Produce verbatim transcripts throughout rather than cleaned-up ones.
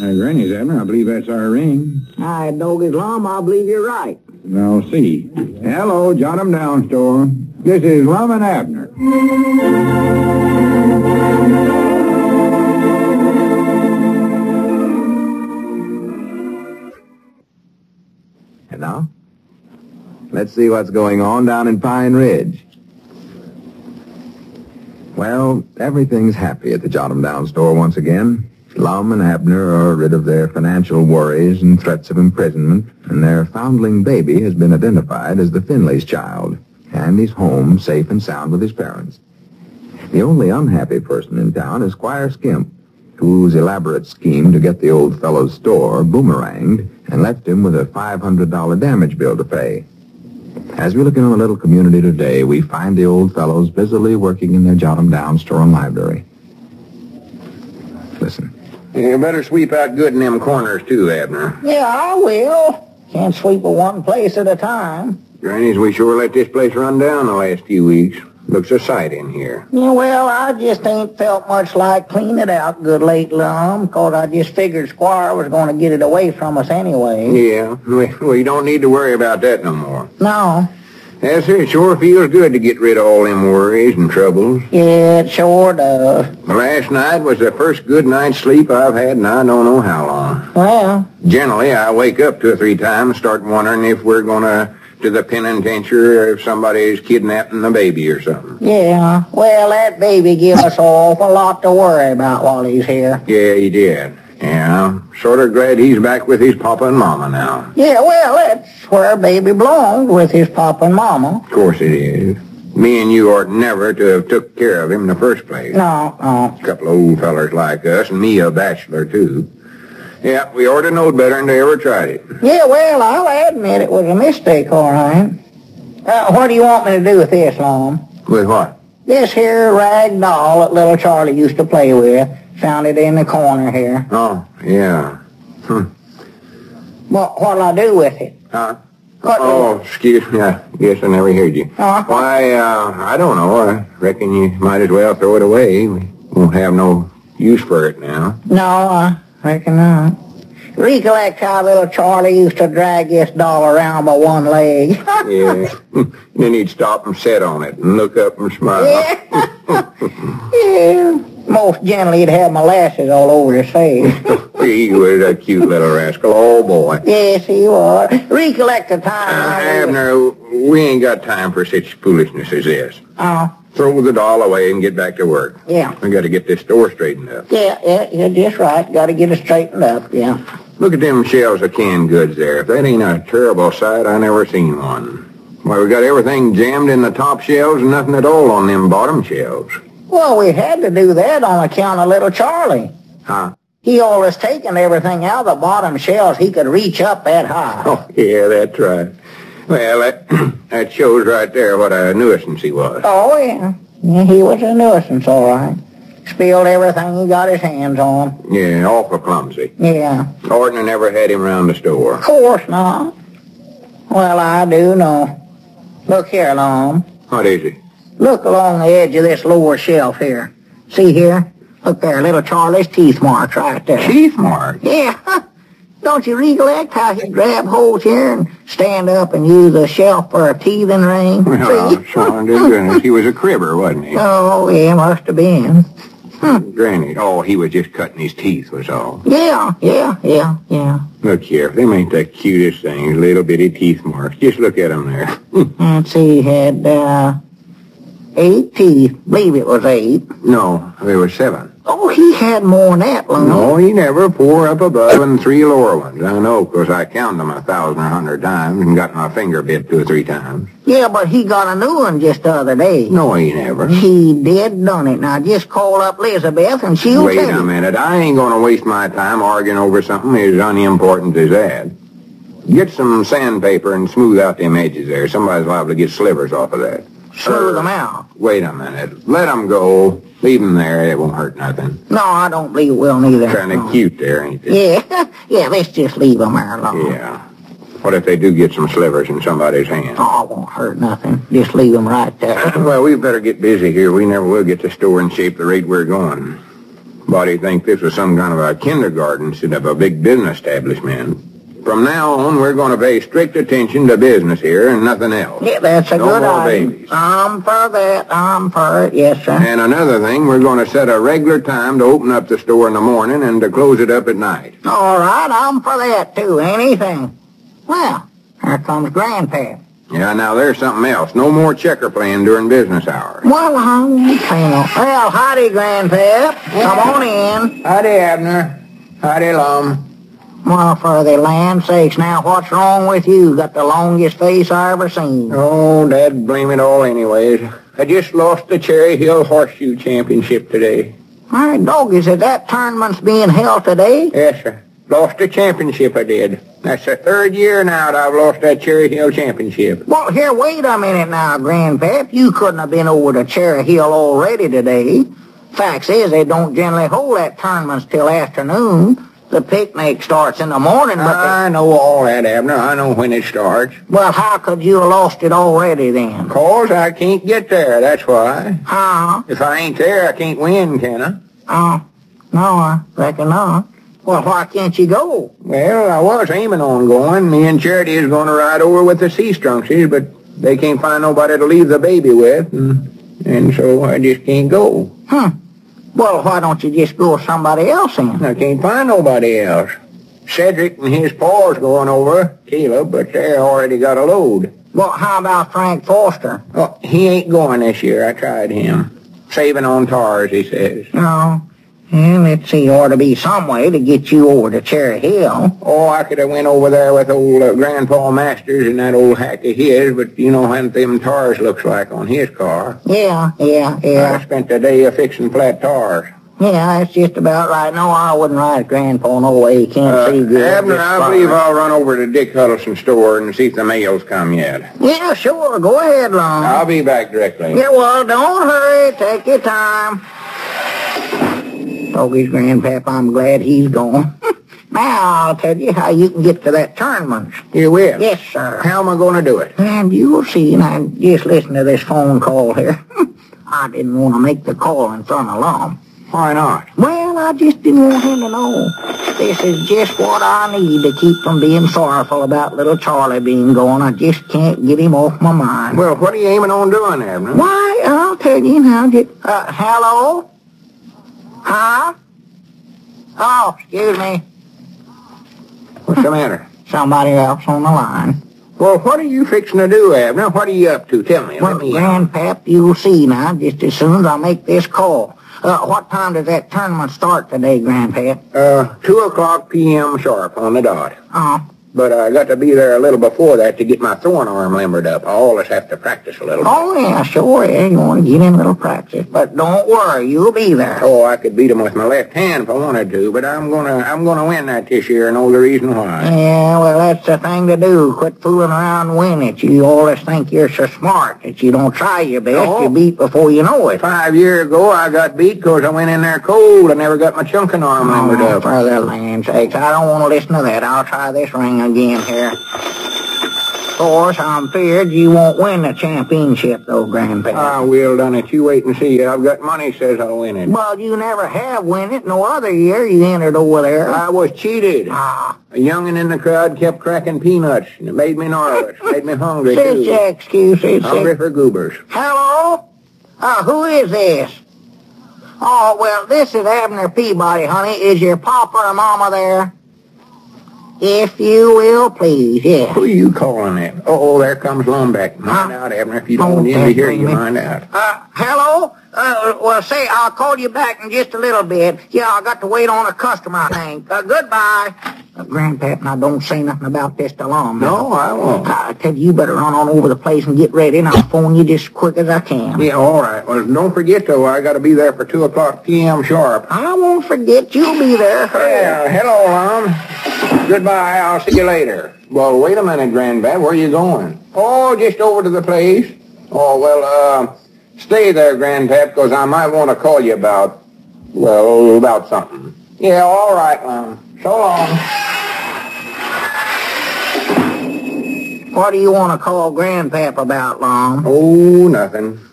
Uh, Granny's, Abner, I believe that's our ring. I dog Lum, I believe you're right. I'll see. Hello, Jot 'em Down store. This is Lum and Abner. And now, let's see what's going on down in Pine Ridge. Well, everything's happy at the Jot 'em Down store once again. Lum and Abner are rid of their financial worries and threats of imprisonment, and their foundling baby has been identified as the Finley's child, and he's home safe and sound with his parents. The only unhappy person in town is Squire Skimp, whose elaborate scheme to get the old fellow's store boomeranged and left him with a five hundred dollars damage bill to pay. As we look into the little community today, we find the old fellows busily working in their Jot 'em Down store and library. Listen. You better sweep out good in them corners, too, Abner. Yeah, I will. Can't sweep it one place at a time. Granny's, we sure let this place run down the last few weeks. Looks a sight in here. Yeah, well, I just ain't felt much like cleaning it out good late, Lum, 'cause I just figured Squire was going to get it away from us anyway. Yeah, we, we don't need to worry about that no more. No. Yes, sir, it sure feels good to get rid of all them worries and troubles. Yeah, it sure does. Last night was the first good night's sleep I've had in I don't know how long. Well. Generally, I wake up two or three times and start wondering if we're going to to the penitentiary or if somebody's kidnapping the baby or something. Yeah, well, that baby give us all a lot to worry about while he's here. Yeah, he did. Yeah, I'm sort of glad he's back with his papa and mama now. Yeah, well, that's where baby belonged, with his papa and mama. Of course it is. Me and you ought never to have took care of him in the first place. No, no. A couple of old fellers like us, and me a bachelor, too. Yeah, we ought to know better than they ever tried it. Yeah, well, I'll admit it was a mistake, all right. Uh, what do you want me to do with this, Lum? With what? This here rag doll that little Charlie used to play with. Found it in the corner here. Oh, yeah. Hmm. Well, what'll I do with it? Huh? What Oh, excuse me. I guess I never heard you. Uh-huh. Why, uh, I don't know. I reckon you might as well throw it away. We won't have no use for it now. No, I reckon not. Recollect how little Charlie used to drag this doll around by one leg. Yeah. Then he'd stop and sit on it and look up and smile. Yeah. Yeah. Most generally, he'd have molasses all over his face. He was a cute little rascal. Oh, boy. Yes, he was. Recollect the Uh, time. Abner, we ain't got time for such foolishness as this. Oh, Throw the doll away and get back to work. yeah. We got to get this store straightened up. Yeah, yeah, you're just right. Got to get it straightened up, yeah. Look at them shelves of canned goods there. If that ain't a terrible sight, I never seen one. Why, we got everything jammed in the top shelves and nothing at all on them bottom shelves. Well, we had to do that on account of little Charlie. Huh? He always taken everything out of the bottom shelves. He could reach up that high. Oh, yeah, that's right. Well, that, that shows right there what a nuisance he was. Oh, yeah. Yeah, he was a nuisance, all right. Spilled everything he got his hands on. Yeah, awful clumsy. Yeah. Gordon never had him round the store. Of course not. Well, I do know. Look here, Lum. What is it? Look along the edge of this lower shelf here. See here? Look there, little Charlie's teeth marks right there. Teeth mark? Yeah. Don't you recollect how he'd grab holes here and stand up and use the shelf for a teething ring? Well, See? son, dear goodness, he was a cribber, wasn't he? Oh, yeah, must have been. Granny, oh, he was just cutting his teeth, was all. Yeah, yeah, yeah, yeah. Look here, them ain't the cutest things, little bitty teeth marks. Just look at them there. Let's see, he had, uh, eight teeth. Believe it was eight. No, there were seven. Oh, he had more than that, Lum. No, he never. Four up above and three lower ones. I know, 'cause I counted them a thousand or a hundred times and got my finger bit two or three times. Yeah, but he got a new one just the other day. No, he never. He did done it. Now, just call up Elizabeth and she'll Wait tell a you. minute. I ain't going to waste my time arguing over something as unimportant as that. Get some sandpaper and smooth out them edges there. Somebody's liable to get slivers off of that. Smooth them out. Wait a minute. Let them go. Leave them there. It won't hurt nothing. No, I don't believe it will neither. Kind of No. cute there, ain't it? Yeah, yeah, let's just leave them there alone. Yeah. What if they do get some slivers in somebody's hand? Oh, it won't hurt nothing. Just leave them right there. Well, we better get busy here. We never will get the store in shape the rate we're going. Body'd think this was some kind of a kindergarten instead of a big business establishment. From now on, we're going to pay strict attention to business here and nothing else. Yeah, that's a no good more idea. babies. I'm for that. I'm for it. Yes, sir. And another thing, we're going to set a regular time to open up the store in the morning and to close it up at night. All right, I'm for that, too. Anything. Well, here comes Grandpa. Yeah, now there's something else. No more checker playing during business hours. Well, I won't say no. Well, howdy, Grandpa. Come on in. Howdy, Abner. Howdy, Lum. Well, for the land sakes, now what's wrong with you? Got the longest face I ever seen. Oh, Dad, blame it all anyways. I just lost the Cherry Hill Horseshoe Championship today. My dog, is it that tournament's being held today? Yes, sir. Lost the championship, I did. That's the third year now that I've lost that Cherry Hill Championship. Well, here, wait a minute now, Grandpap. You couldn't have been over to Cherry Hill already today. Facts is, they don't generally hold that tournaments till afternoon. The picnic starts in the morning, but I know all that, Abner. I know when it starts. Well, how could you have lost it already then? 'Cause I can't get there, that's why. Huh? If I ain't there, I can't win, can I? Oh, no, I reckon not. Well, why can't you go? Well, I was aiming on going. Me and Charity is going to ride over with the sea strunksies, but they can't find nobody to leave the baby with, and, and so I just can't go. Hmm. Well, why don't you just go with somebody else in? I can't find nobody else. Cedric and his pa's going over, Caleb, but they already got a load. Well, how about Frank Foster? Oh, he ain't going this year. I tried him. Saving on tars, he says. No. And let's see, ought to be some way to get you over to Cherry Hill. Oh, I could have went over there with old uh, Grandpa Masters and that old hack of his, but you know what them tars looks like on his car. Yeah, yeah, yeah. I spent the day of fixing flat tars. Yeah, that's just about right. No, I wouldn't ride Grandpa no way. He can't Uh, see good. Abner, Just I fine. believe I'll run over to Dick Huddleston's store and see if the mail's come yet. Yeah, sure. Go ahead, Long. I'll be back directly. Yeah, well, don't hurry. Take your time. Doggy's Grandpap, I'm glad he's gone. Now, I'll tell you how you can get to that tournament. You will? Yes, sir. How am I going to do it? And you'll see. Now, just listen to this phone call here. I didn't want to make the call in front of Lum. Why not? Well, I just didn't want him to know. This is just what I need to keep from being sorrowful about little Charlie being gone. I just can't get him off my mind. Well, what are you aiming on doing, Abner? Why, I'll tell you now. Just, uh, hello? Huh? Oh, excuse me. What's the matter? Somebody else on the line. Well, what are you fixing to do, Abner? What are you up to? Tell me. Well, Let me Grandpap, you'll see now, just as soon as I make this call. Uh, what time does that tournament start today, Grandpap? Uh, two o'clock p m sharp on the dot. Oh, But I got to be there a little before that to get my throwing arm limbered up. I always have to practice a little bit. oh yeah, sure, yeah, you want to get in a little practice. But don't worry, you'll be there. Oh, I could beat him with my left hand if I wanted to, but I'm gonna, I'm gonna win that this year, and know the reason why. Yeah, well, that's the thing to do. Quit fooling around and win it. You always think you're so smart that you don't try your best. Oh. You beat before you know it. Five years ago, I got beat because I went in there cold. I never got my chunking arm limbered Oh, up. for the land's sakes, I don't want to listen to that. I'll try this ring again here. Of course, I'm feared you won't win the championship, though, Grandpa. I will, done it. You wait and see. I've got money says I'll win it. Well, you never have win it. No other year you entered over there. I was cheated. Ah, A youngin' in the crowd kept cracking peanuts, and it made me nervous. Made me hungry, such too. excuses. Hungry for goobers. Hello? Uh, who is this? Oh, well, this is Abner Peabody, honey. Is your papa or mama there? If you will, please, yes. Who are you calling that? Oh, there comes Lumbeck. Mind Huh? out, Abner. If you don't Oh, want him to hear thank you, you. mind out. Uh, hello? Uh, well, say, I'll call you back in just a little bit. Yeah, I got to wait on a customer, I think. Uh, goodbye. Uh, Grandpap, now don't say nothing about this to Lum. No, I won't. I tell you, you better run on over the place and get ready, and I'll phone you just as quick as I can. Yeah, all right. Well, don't forget, though, I got to be there for two o'clock p m sharp. I won't forget you'll be there. Yeah, hello, Lum. Goodbye. I'll see you later. Well, wait a minute, Grandpap. Where are you going? Oh, just over to the place. Oh, well, uh, stay there, Grandpap, because I might want to call you about, well, about something. Yeah, all right, Lum. So long. What do you want to call Grandpap about, Lum? Oh, nothing.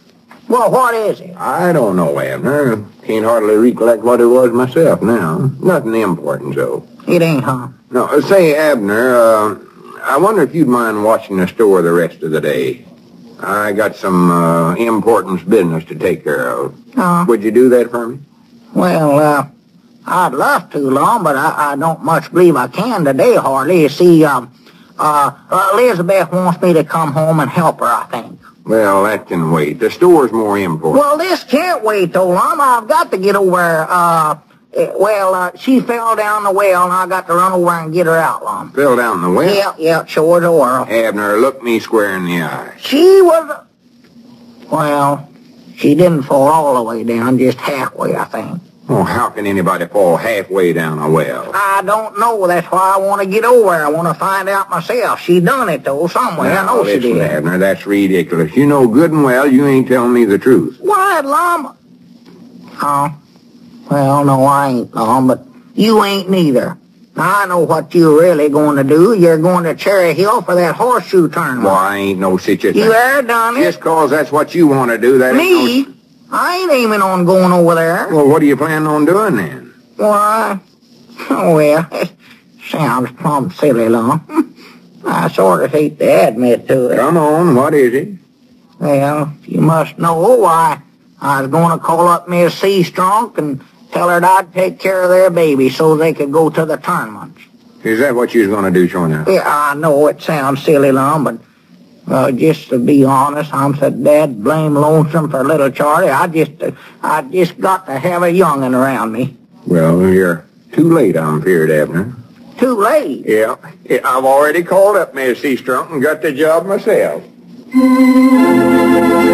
Well, what is it? I don't know, Abner. Can't hardly recollect what it was myself now. Nothing important, Joe. It ain't, huh? No, uh, say, Abner, uh, I wonder if you'd mind watching the store the rest of the day. I got some uh, important business to take care of. Uh, Would you do that for me? well, uh, I'd love to, Lon, but I, I don't much believe I can today, hardly. You see, um, uh, uh, Elizabeth wants me to come home and help her, I think. Well, that can wait. The store's more important. Well, this can't wait, though, Lon. I've got to get over, uh, eh, well, uh, she fell down the well, and I got to run over and get her out, Lon. Fell down the well? Yeah, yeah, sure as a whirl. Abner, look me square in the eye. She was, well, she didn't fall all the way down, just halfway, I think. Oh, how can anybody fall halfway down a well? I don't know. That's why I want to get over there. I want to find out myself. She done it, though, somewhere. I know she listen, did. Abner, that's ridiculous. You know good and well you ain't telling me the truth. Why, Lon? Oh, well, no, I ain't, Lon, but you ain't neither. I know what you're really going to do. You're going to Cherry Hill for that horseshoe tournament. Well, I ain't no such a thing. You ever done it? Just 'cause that's what you want to do, that Me? ain't no... I ain't aiming on going over there. Well, what are you planning on doing then? Why? Oh, well, it sounds plumb silly, Lon. I sort of hate to admit to it. Come on, what is it? Well, you must know why. I was going to call up Miss Seastrunk and tell her that I'd take care of their baby so they could go to the tournaments. Is that what you was going to do, Shona? Yeah, I know it sounds silly, Lon, but uh, just to be honest, I'm so dad blame lonesome for little Charlie. I just, uh, I just got to have a young'un around me. Well, you're too late, I'm feared, Abner. Too late. Yeah, yeah, I've already called up Miss Seastrunk and got the job myself.